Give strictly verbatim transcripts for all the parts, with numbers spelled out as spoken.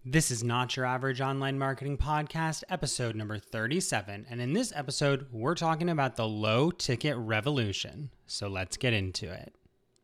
This is Not Your Average Online Marketing Podcast, episode number thirty-seven. And in this episode, we're talking about the low ticket revolution. So let's get into it.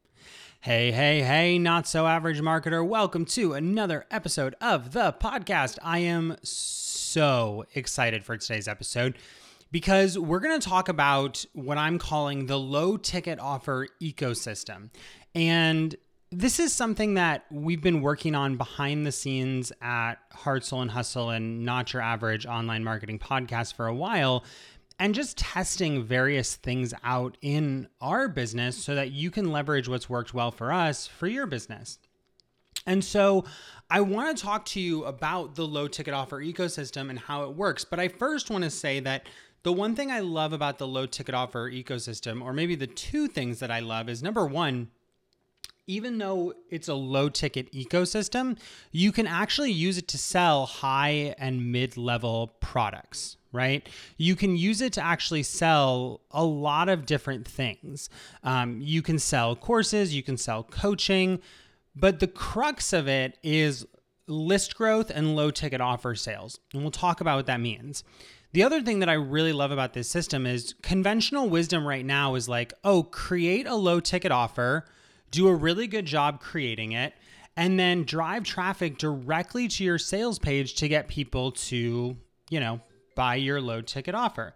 Hey, hey, hey, not so average marketer. Welcome to another episode of the podcast. I am so excited for today's episode because we're going to talk about what I'm calling the low ticket offer ecosystem. And this is something that we've been working on behind the scenes at Heart, Soul, and Hustle and Not Your Average Online Marketing Podcast for a while, and just testing various things out in our business so that you can leverage what's worked well for us for your business. And so I want to talk to you about the low ticket offer ecosystem and how it works. But I first want to say that the one thing I love about the low ticket offer ecosystem, or maybe the two things that I love, is number one, even though it's a low ticket ecosystem, you can actually use it to sell high and mid-level products, right? You can use it to actually sell a lot of different things. Um, you can sell courses, you can sell coaching, but the crux of it is list growth and low ticket offer sales. And we'll talk about what that means. The other thing that I really love about this system is conventional wisdom right now is like, oh, create a low ticket offer, do a really good job creating it, and then drive traffic directly to your sales page to get people to, you know, buy your low ticket offer.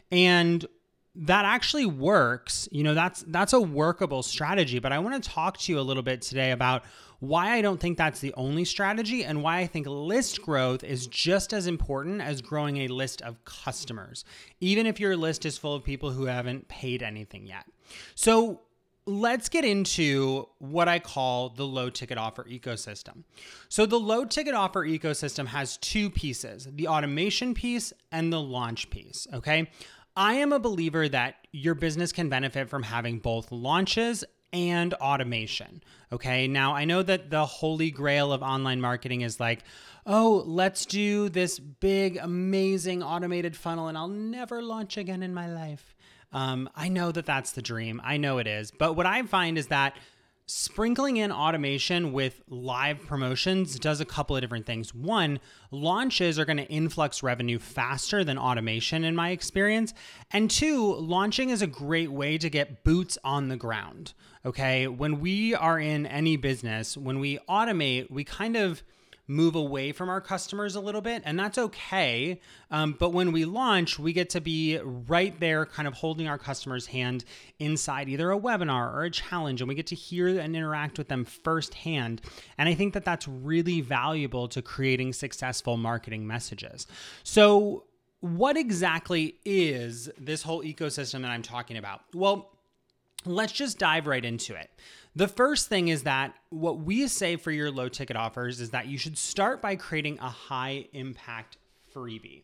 And that actually works. You know, that's that's a workable strategy, but I want to talk to you a little bit today about why I don't think that's the only strategy and why I think list growth is just as important as growing a list of customers, even if your list is full of people who haven't paid anything yet. So let's get into what I call the low ticket offer ecosystem. So the low ticket offer ecosystem has two pieces, the automation piece and the launch piece, okay? I am a believer that your business can benefit from having both launches and automation, okay? Now, I know that the holy grail of online marketing is like, oh, let's do this big, amazing automated funnel and I'll never launch again in my life. Um, I know that that's the dream. I know it is. But what I find is that sprinkling in automation with live promotions does a couple of different things. One, launches are going to influx revenue faster than automation in my experience. And two, launching is a great way to get boots on the ground. Okay. When we are in any business, when we automate, we kind of move away from our customers a little bit, and that's okay. Um, but when we launch, we get to be right there kind of holding our customer's hand inside either a webinar or a challenge, and we get to hear and interact with them firsthand. And I think that that's really valuable to creating successful marketing messages. So what exactly is this whole ecosystem that I'm talking about? Well, let's just dive right into it. The first thing is that what we say for your low ticket offers is that you should start by creating a high impact freebie.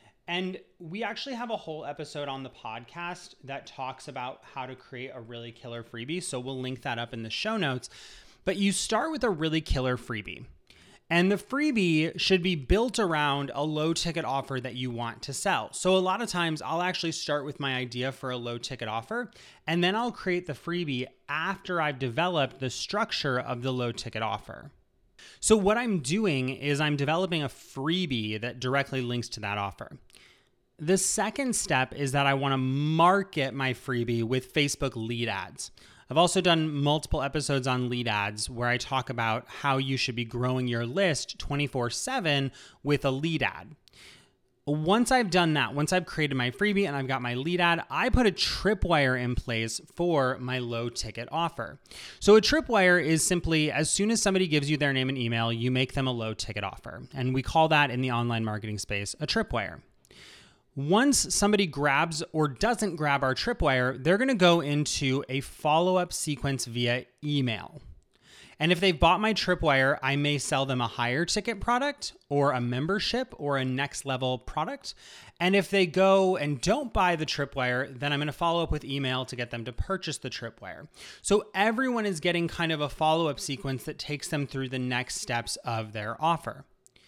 And we actually have a whole episode on the podcast that talks about how to create a really killer freebie. So we'll link that up in the show notes. But you start with a really killer freebie. And the freebie should be built around a low ticket offer that you want to sell. So a lot of times I'll actually start with my idea for a low ticket offer, and then I'll create the freebie after I've developed the structure of the low ticket offer. So what I'm doing is I'm developing a freebie that directly links to that offer. The second step is that I want to market my freebie with Facebook lead ads. I've also done multiple episodes on lead ads where I talk about how you should be growing your list twenty-four seven with a lead ad. Once I've done that, once I've created my freebie and I've got my lead ad, I put a tripwire in place for my low ticket offer. So a tripwire is simply as soon as somebody gives you their name and email, you make them a low ticket offer. And we call that in the online marketing space a tripwire. Once somebody grabs or doesn't grab our tripwire, they're going to go into a follow-up sequence via email. And if they've bought my tripwire, I may sell them a higher ticket product or a membership or a next level product. And if they go and don't buy the tripwire, then I'm going to follow up with email to get them to purchase the tripwire. So everyone is getting kind of a follow-up sequence that takes them through the next steps of their offer.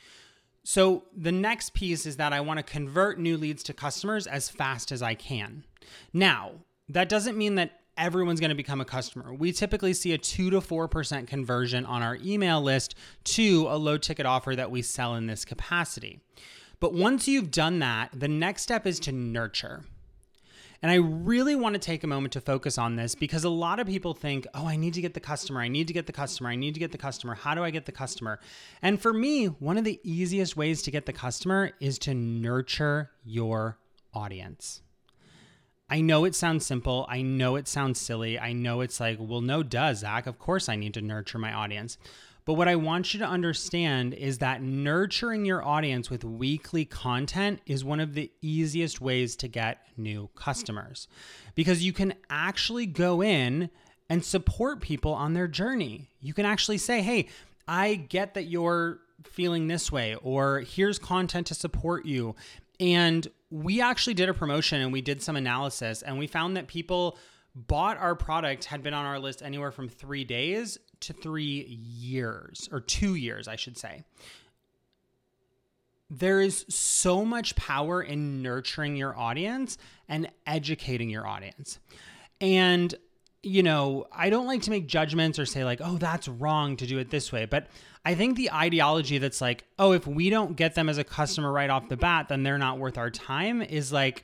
So the next piece is that I want to convert new leads to customers as fast as I can. Now, that doesn't mean that everyone's going to become a customer. We typically see a two to four percent conversion on our email list to a low ticket offer that we sell in this capacity. But once you've done that, the next step is to nurture. And I really want to take a moment to focus on this because a lot of people think, oh, I need to get the customer. I need to get the customer. I need to get the customer. How do I get the customer? And for me, one of the easiest ways to get the customer is to nurture your audience. I know it sounds simple. I know it sounds silly. I know it's like, well, no duh, Zach. Of course I need to nurture my audience. But what I want you to understand is that nurturing your audience with weekly content is one of the easiest ways to get new customers because you can actually go in and support people on their journey. You can actually say, hey, I get that you're feeling this way, or here's content to support you. And we actually did a promotion and we did some analysis and we found that people bought our product, had been on our list anywhere from three days to three years, or two years, I should say. There is so much power in nurturing your audience and educating your audience. And, you know, I don't like to make judgments or say like, oh, that's wrong to do it this way. But I think the ideology that's like, oh, if we don't get them as a customer right off the bat, then they're not worth our time is like,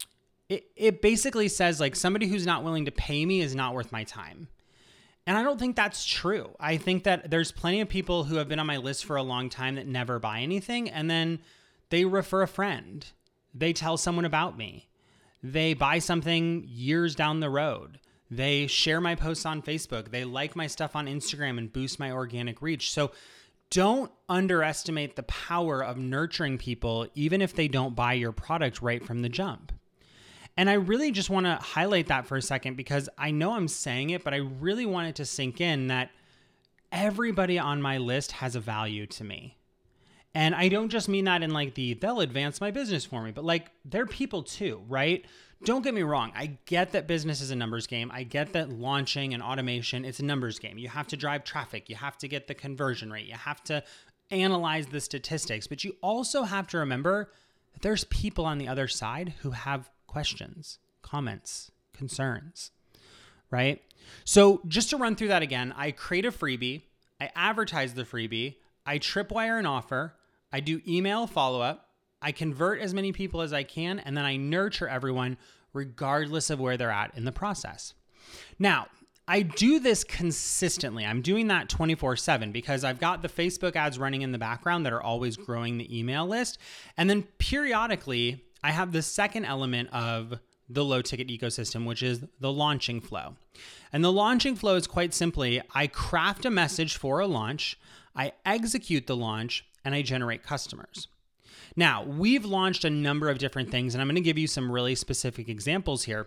it, it basically says like somebody who's not willing to pay me is not worth my time. And I don't think that's true. I think that there's plenty of people who have been on my list for a long time that never buy anything. And then they refer a friend. They tell someone about me. They buy something years down the road. They share my posts on Facebook. They like my stuff on Instagram and boost my organic reach. So don't underestimate the power of nurturing people, even if they don't buy your product right from the jump. And I really just want to highlight that for a second because I know I'm saying it, but I really want it to sink in that everybody on my list has a value to me. And I don't just mean that in like the, they'll advance my business for me, but like they're people too, right? Don't get me wrong. I get that business is a numbers game. I get that launching and automation, it's a numbers game. You have to drive traffic. You have to get the conversion rate. You have to analyze the statistics, but you also have to remember that there's people on the other side who have questions, comments, concerns, right? So just to run through that again, I create a freebie, I advertise the freebie, I tripwire an offer, I do email follow-up, I convert as many people as I can, and then I nurture everyone regardless of where they're at in the process. Now, I do this consistently. I'm doing that twenty-four seven because I've got the Facebook ads running in the background that are always growing the email list. And then periodically, I have the second element of the low ticket ecosystem, which is the launching flow. And the launching flow is quite simply, I craft a message for a launch, I execute the launch, and I generate customers. Now, we've launched a number of different things, and I'm going to give you some really specific examples here.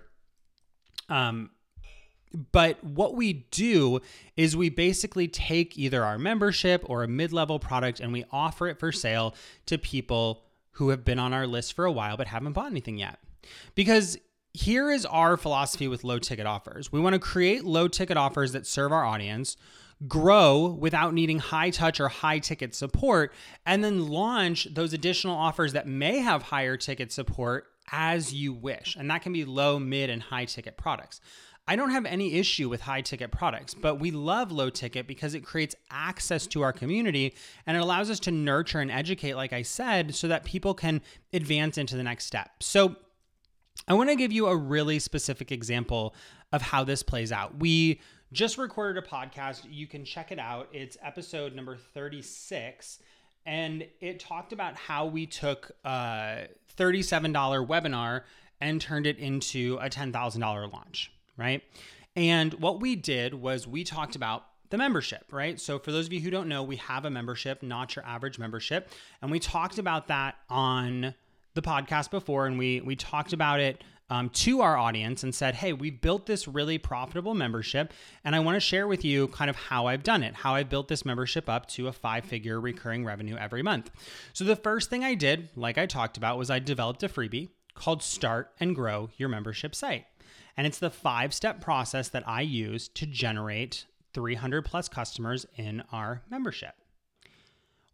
Um, but what we do is we basically take either our membership or a mid-level product and we offer it for sale to people who have been on our list for a while but haven't bought anything yet. Because here is our philosophy with low ticket offers. We want to create low ticket offers that serve our audience, grow without needing high touch or high ticket support, and then launch those additional offers that may have higher ticket support as you wish. And that can be low, mid, and high ticket products. I don't have any issue with high ticket products, but we love low ticket because it creates access to our community and it allows us to nurture and educate, like I said, so that people can advance into the next step. So I want to give you a really specific example of how this plays out. We just recorded a podcast. You can check it out. It's episode number thirty-six. And it talked about how we took a thirty-seven dollars webinar and turned it into a ten thousand dollars launch. Right? And what we did was we talked about the membership, right? So for those of you who don't know, we have a membership, not your average membership. And we talked about that on the podcast before. And we, we talked about it um, to our audience and said, hey, we built this really profitable membership. And I want to share with you kind of how I've done it, how I built this membership up to a five figure recurring revenue every month. So the first thing I did, like I talked about, was I developed a freebie called Start and Grow Your Membership Site. And it's the five-step process that I use to generate three hundred plus customers in our membership.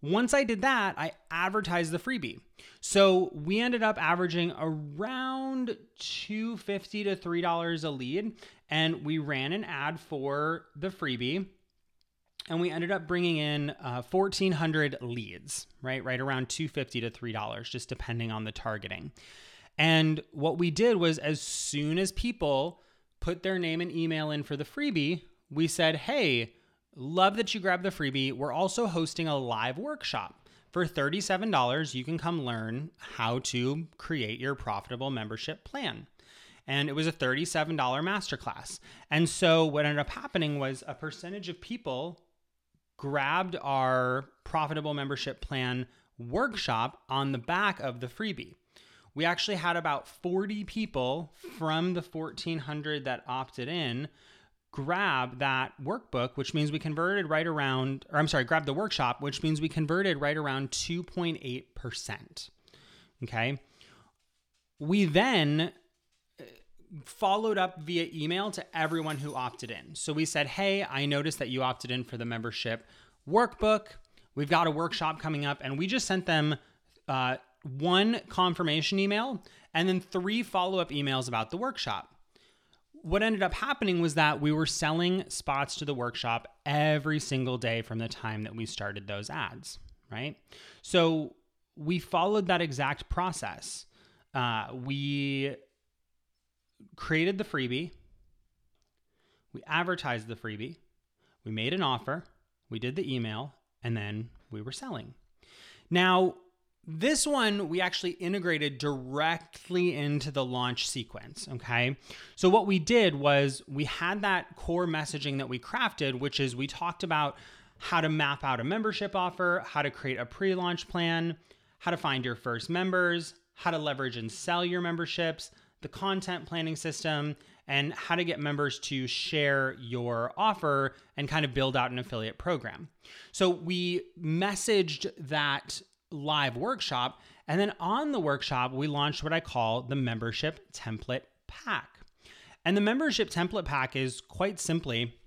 Once I did that, I advertised the freebie. So we ended up averaging around two dollars and fifty cents to three dollars a lead. And we ran an ad for the freebie. And we ended up bringing in uh, fourteen hundred leads, right? Right around two dollars and fifty cents to three dollars, just depending on the targeting. And what we did was, as soon as people put their name and email in for the freebie, we said, hey, love that you grabbed the freebie. We're also hosting a live workshop. For thirty-seven dollars, you can come learn how to create your profitable membership plan. And it was a thirty-seven dollars masterclass. And so what ended up happening was a percentage of people grabbed our profitable membership plan workshop on the back of the freebie. We actually had about forty people from the fourteen hundred that opted in grab that workbook, which means we converted right around, or I'm sorry, grab the workshop, which means we converted right around two point eight percent. Okay. We then followed up via email to everyone who opted in. So we said, hey, I noticed that you opted in for the membership workbook. We've got a workshop coming up, and we just sent them uh, one confirmation email and then three follow-up emails about the workshop. What ended up happening was that we were selling spots to the workshop every single day from the time that we started those ads, right? So we followed that exact process. Uh, we created the freebie. We advertised the freebie. We made an offer. We did the email, and then we were selling. Now, this one we actually integrated directly into the launch sequence, okay? So what we did was we had that core messaging that we crafted, which is we talked about how to map out a membership offer, how to create a pre-launch plan, how to find your first members, how to leverage and sell your memberships, the content planning system, and how to get members to share your offer and kind of build out an affiliate program. So we messaged that live workshop, and then on the workshop, we launched what I call the membership template pack. And the membership template pack is quite simply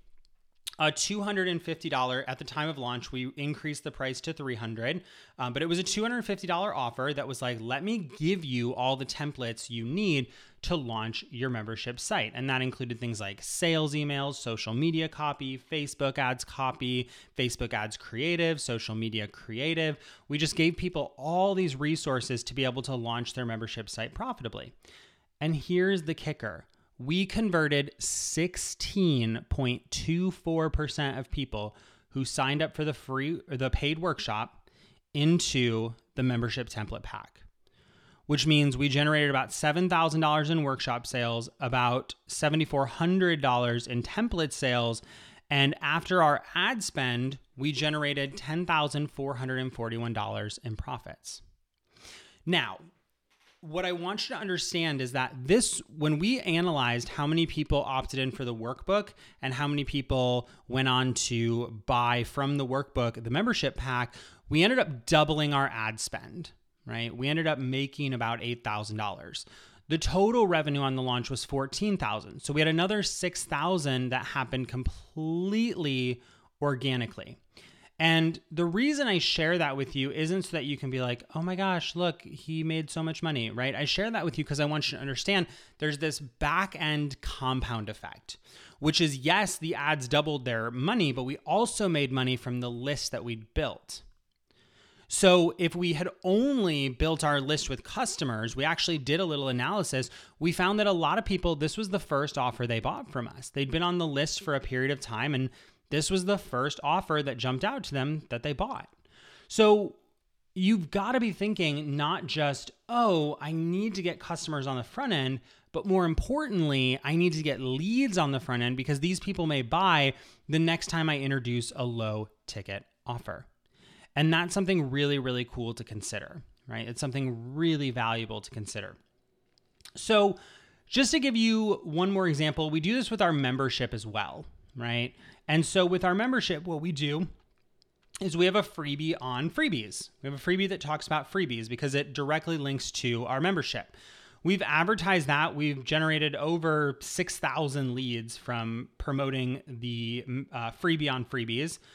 a two hundred fifty dollars, at the time of launch, we increased the price to three hundred dollars, um, but it was a two hundred fifty dollars offer that was like, let me give you all the templates you need to launch your membership site. And that included things like sales emails, social media copy, Facebook ads copy, Facebook ads creative, social media creative. We just gave people all these resources to be able to launch their membership site profitably. And here's the kicker. We converted sixteen point two four percent of people who signed up for the free or the paid workshop into the membership template pack, which means we generated about seven thousand dollars in workshop sales, about seven thousand four hundred dollars in template sales, and after our ad spend, we generated ten thousand four hundred forty-one dollars in profits. Now, what I want you to understand is that this, when we analyzed how many people opted in for the workbook and how many people went on to buy from the workbook, the membership pack, we ended up doubling our ad spend, right? We ended up making about eight thousand dollars. The total revenue on the launch was fourteen thousand dollars. So we had another six thousand dollars that happened completely organically. And the reason I share that with you isn't so that you can be like, oh my gosh, look, he made so much money, right? I share that with you because I want you to understand there's this back end compound effect, which is, yes, the ads doubled their money, but we also made money from the list that we'd built. So if we had only built our list with customers, we actually did a little analysis. We found that a lot of people, this was the first offer they bought from us. They'd been on the list for a period of time, and this was the first offer that jumped out to them that they bought. So you've got to be thinking not just, oh, I need to get customers on the front end, but more importantly, I need to get leads on the front end because these people may buy the next time I introduce a low ticket offer. And that's something really, really cool to consider, right? It's something really valuable to consider. So just to give you one more example, we do this with our membership as well, right? And so with our membership, what we do is we have a freebie on freebies. We have a freebie that talks about freebies because it directly links to our membership. We've advertised that. We've generated over six thousand leads from promoting the uh, freebie on freebies.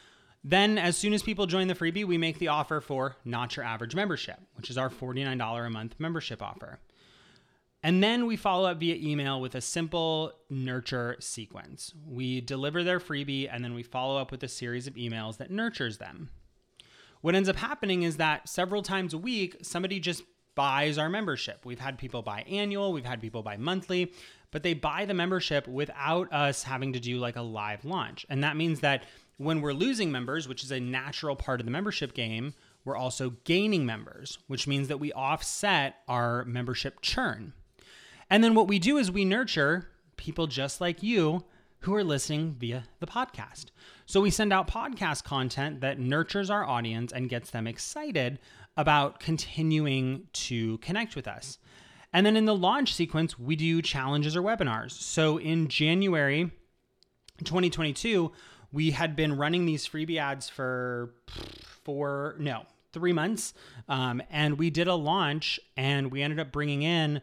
Then as soon as people join the freebie, we make the offer for Not Your Average Membership, which is our forty-nine dollars a month membership offer. And then we follow up via email with a simple nurture sequence. We deliver their freebie, and then we follow up with a series of emails that nurtures them. What ends up happening is that several times a week, somebody just buys our membership. We've had people buy annual, we've had people buy monthly, but they buy the membership without us having to do like a live launch. And that means that when we're losing members, which is a natural part of the membership game, we're also gaining members, which means that we offset our membership churn. And then what we do is we nurture people just like you who are listening via the podcast. So we send out podcast content that nurtures our audience and gets them excited about continuing to connect with us. And then in the launch sequence, we do challenges or webinars. So in January twenty twenty-two, we had been running these freebie ads for four, no, three months. Um, and we did a launch and we ended up bringing in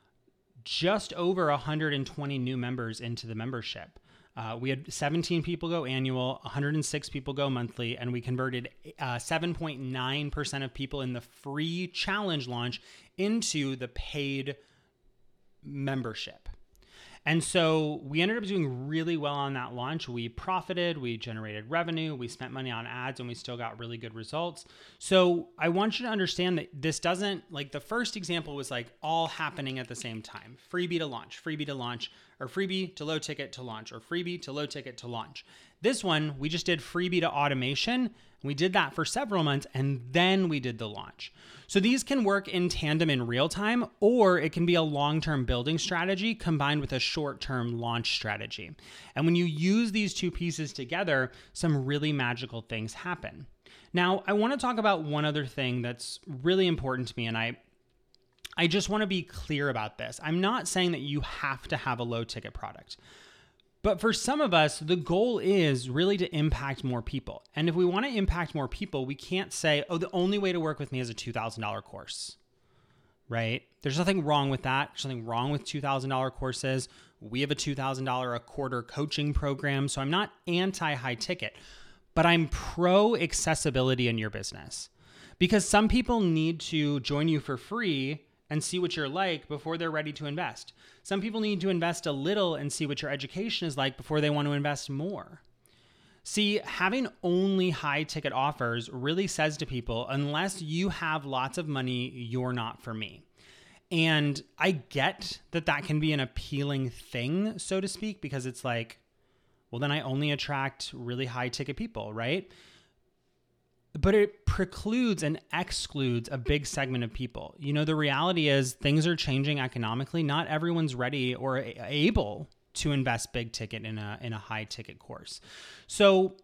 just over one hundred twenty new members into the membership. Uh, we had seventeen people go annual, one hundred six people go monthly, and we converted uh, seven point nine percent of people in the free challenge launch into the paid membership. And so we ended up doing really well on that launch. We profited, we generated revenue, we spent money on ads, and we still got really good results. So I want you to understand that this doesn't, like the first example was like all happening at the same time. Freebie to launch, freebie to launch, or freebie to low ticket to launch, or freebie to low ticket to launch. This one, we just did freebie to automation. We did that for several months, and then we did the launch. So these can work in tandem in real time, or it can be a long-term building strategy combined with a short-term launch strategy. And when you use these two pieces together, some really magical things happen. Now, I want to talk about one other thing that's really important to me, and I I just want to be clear about this. I'm not saying that you have to have a low-ticket product. But for some of us, the goal is really to impact more people. And if we want to impact more people, we can't say, oh, the only way to work with me is a two thousand dollars course, right? There's nothing wrong with that. There's nothing wrong with two thousand dollars courses. We have a two thousand dollars a quarter coaching program. So I'm not anti-high ticket, but I'm pro accessibility in your business because some people need to join you for free and see what you're like before they're ready to invest. Some people need to invest a little and see what your education is like before they want to invest more. See, having only high ticket offers really says to people, unless you have lots of money, you're not for me. And I get that that can be an appealing thing, so to speak, because it's like, well, then I only attract really high ticket people, right? But it precludes and excludes a big segment of people. You know, the reality is things are changing economically. Not everyone's ready or able to invest big ticket in a in a high ticket course. So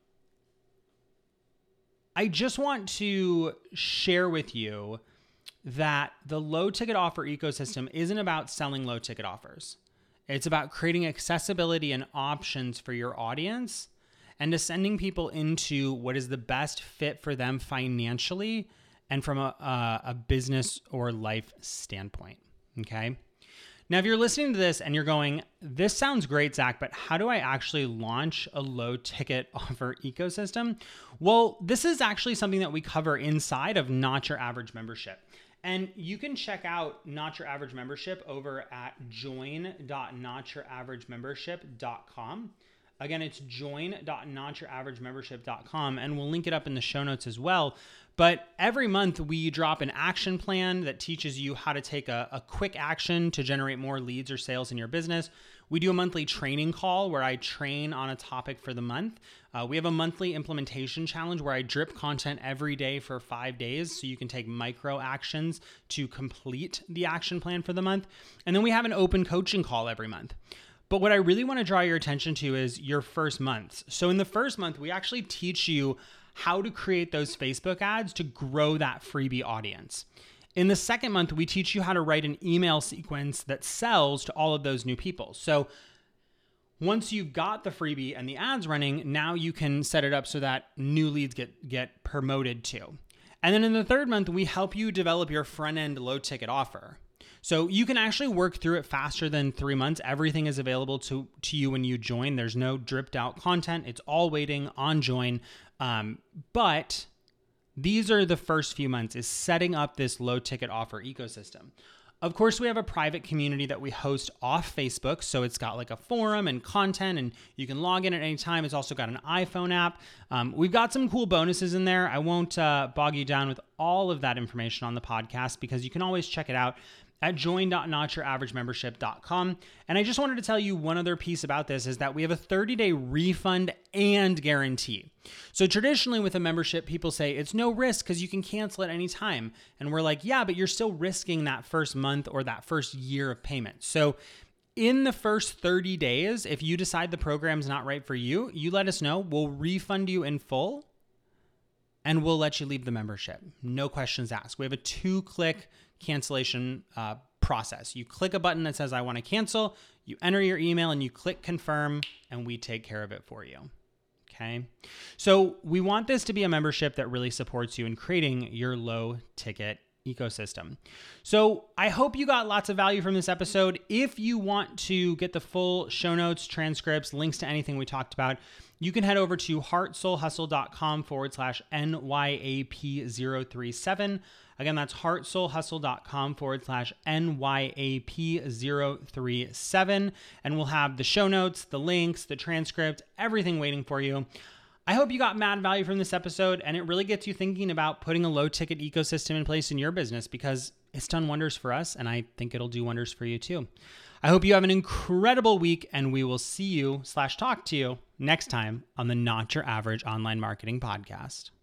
I just want to share with you that the low ticket offer ecosystem isn't about selling low ticket offers. It's about creating accessibility and options for your audience and to sending people into what is the best fit for them financially and from a, a, a business or life standpoint, okay? Now, if you're listening to this and you're going, this sounds great, Zach, but how do I actually launch a low ticket offer ecosystem? Well, this is actually something that we cover inside of Not Your Average Membership. And you can check out Not Your Average Membership over at join dot not your average membership dot com. Again, it's join dot not your average membership dot com, and we'll link it up in the show notes as well. But every month we drop an action plan that teaches you how to take a, a quick action to generate more leads or sales in your business. We do a monthly training call where I train on a topic for the month. Uh, we have a monthly implementation challenge where I drip content every day for five days so you can take micro actions to complete the action plan for the month. And then we have an open coaching call every month. But what I really want to draw your attention to is your first months. So in the first month, we actually teach you how to create those Facebook ads to grow that freebie audience. In the second month, we teach you how to write an email sequence that sells to all of those new people. So once you've got the freebie and the ads running, now you can set it up so that new leads get, get promoted to. And then in the third month, we help you develop your front-end low-ticket offer. So you can actually work through it faster than three months. Everything is available to, to you when you join. There's no dripped out content. It's all waiting on join. Um, but these are the first few months is setting up this low ticket offer ecosystem. Of course, we have a private community that we host off Facebook. So it's got like a forum and content, and you can log in at any time. It's also got an iPhone app. Um, we've got some cool bonuses in there. I won't uh, bog you down with all of that information on the podcast because you can always check it out at join dot not your average membership dot com. And I just wanted to tell you one other piece about this is that we have a thirty day refund and guarantee. So traditionally with a membership, people say it's no risk because you can cancel at any time. And we're like, yeah, but you're still risking that first month or that first year of payment. So in the first thirty days, if you decide the program's not right for you, you let us know. We'll refund you in full and we'll let you leave the membership. No questions asked. We have a two-click cancellation uh, process. You click a button that says, I want to cancel, you enter your email and you click confirm, and we take care of it for you. Okay. So we want this to be a membership that really supports you in creating your low ticket ecosystem. So I hope you got lots of value from this episode. If you want to get the full show notes, transcripts, links to anything we talked about, you can head over to heartsoulhustle.com forward slash NYAP037. Again, that's heartsoulhustle.com forward slash NYAP037. And we'll have the show notes, the links, the transcript, everything waiting for you. I hope you got mad value from this episode, and it really gets you thinking about putting a low ticket ecosystem in place in your business because it's done wonders for us, and I think it'll do wonders for you too. I hope you have an incredible week, and we will see you slash talk to you next time on the Not Your Average Online Marketing Podcast.